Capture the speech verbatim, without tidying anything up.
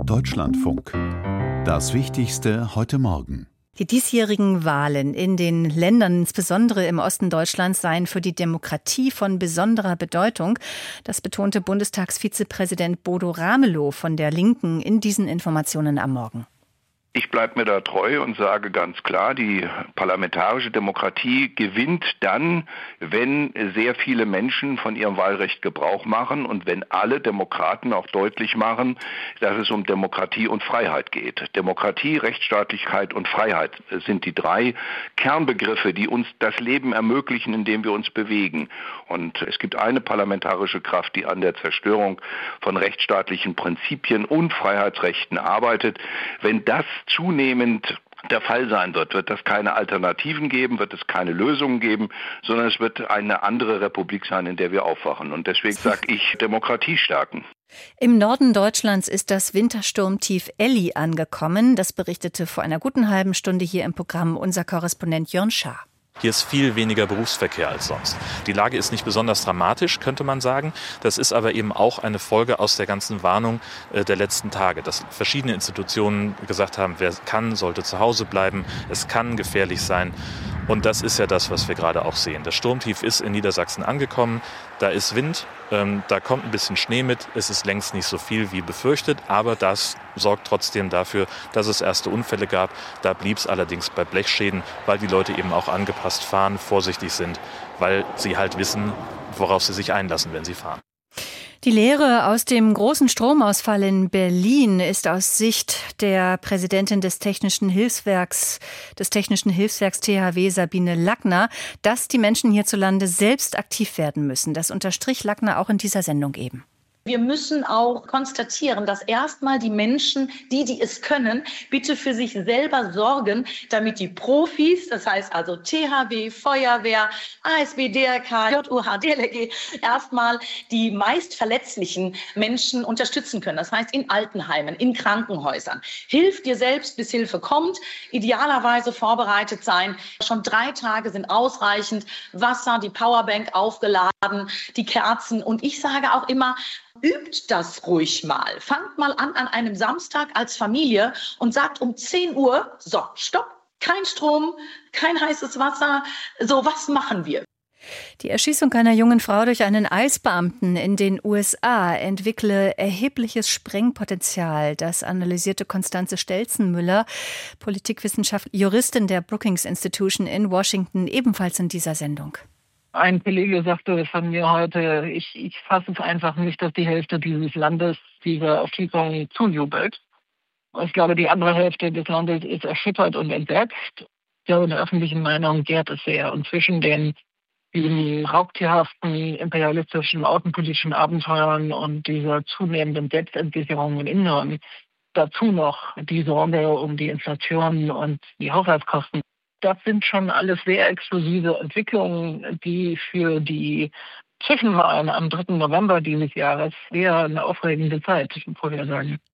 Deutschlandfunk. Das Wichtigste heute Morgen. Die diesjährigen Wahlen in den Ländern, insbesondere im Osten Deutschlands, seien für die Demokratie von besonderer Bedeutung. Das betonte Bundestagsvizepräsident Bodo Ramelow von der Linken in diesen Informationen am Morgen. Ich bleibe mir da treu und sage ganz klar, die parlamentarische Demokratie gewinnt dann, wenn sehr viele Menschen von ihrem Wahlrecht Gebrauch machen und wenn alle Demokraten auch deutlich machen, dass es um Demokratie und Freiheit geht. Demokratie, Rechtsstaatlichkeit und Freiheit sind die drei Kernbegriffe, die uns das Leben ermöglichen, in dem wir uns bewegen. Und es gibt eine parlamentarische Kraft, die an der Zerstörung von rechtsstaatlichen Prinzipien und Freiheitsrechten arbeitet. Wenn das zunehmend der Fall sein wird, wird es keine Alternativen geben, wird es keine Lösungen geben, sondern es wird eine andere Republik sein, in der wir aufwachen. Und deswegen sage ich, Demokratie stärken. Im Norden Deutschlands ist das Wintersturmtief Elli angekommen. Das berichtete vor einer guten halben Stunde hier im Programm unser Korrespondent Jörn Schaar. Hier ist viel weniger Berufsverkehr als sonst. Die Lage ist nicht besonders dramatisch, könnte man sagen. Das ist aber eben auch eine Folge aus der ganzen Warnung äh, der letzten Tage, dass verschiedene Institutionen gesagt haben, wer kann, sollte zu Hause bleiben. Es kann gefährlich sein. Und das ist ja das, was wir gerade auch sehen. Das Sturmtief ist in Niedersachsen angekommen. Da ist Wind, ähm, da kommt ein bisschen Schnee mit. Es ist längst nicht so viel wie befürchtet, aber das sorgt trotzdem dafür, dass es erste Unfälle gab. Da blieb es allerdings bei Blechschäden, weil die Leute eben auch angepasst fahren, vorsichtig sind, weil sie halt wissen, worauf sie sich einlassen, wenn sie fahren. Die Lehre aus dem großen Stromausfall in Berlin ist aus Sicht der Präsidentin des Technischen Hilfswerks, des Technischen Hilfswerks T H W, Sabine Lackner, dass die Menschen hierzulande selbst aktiv werden müssen. Das unterstrich Lackner auch in dieser Sendung eben. Wir müssen auch konstatieren, dass erstmal die Menschen, die, die es können, bitte für sich selber sorgen, damit die Profis, das heißt also T H W, Feuerwehr, A S B, D R K, J U H, D L R G, erstmal die meist verletzlichen Menschen unterstützen können. Das heißt in Altenheimen, in Krankenhäusern. Hilf dir selbst, bis Hilfe kommt. Idealerweise vorbereitet sein. Schon drei Tage sind ausreichend. Wasser, die Powerbank aufgeladen, die Kerzen. Und ich sage auch immer, übt das ruhig mal. Fangt mal an an einem Samstag als Familie und sagt um zehn Uhr, so, stopp, kein Strom, kein heißes Wasser. So, was machen wir? Die Erschießung einer jungen Frau durch einen Eisbeamten in den U S A entwickle erhebliches Sprengpotenzial. Das analysierte Konstanze Stelzenmüller, Politikwissenschaftlerin, Juristin der Brookings Institution in Washington, ebenfalls in dieser Sendung. Ein Kollege sagte von mir heute, ich, ich fasse es einfach nicht, dass die Hälfte dieses Landes dieser Erschießung zujubelt. Ich glaube, die andere Hälfte des Landes ist erschüttert und entsetzt. Ich glaube, in der öffentlichen Meinung gärt es sehr. Und zwischen den diesen raubtierhaften, imperialistischen, außenpolitischen Abenteuern und dieser zunehmenden Selbstentsicherung im Inneren, dazu noch die Sorge um die Inflation und die Haushaltskosten. Das sind schon alles sehr exklusive Entwicklungen, die für die Zwischenwahlen am dritten November dieses Jahres eher eine aufregende Zeit vorhersagen.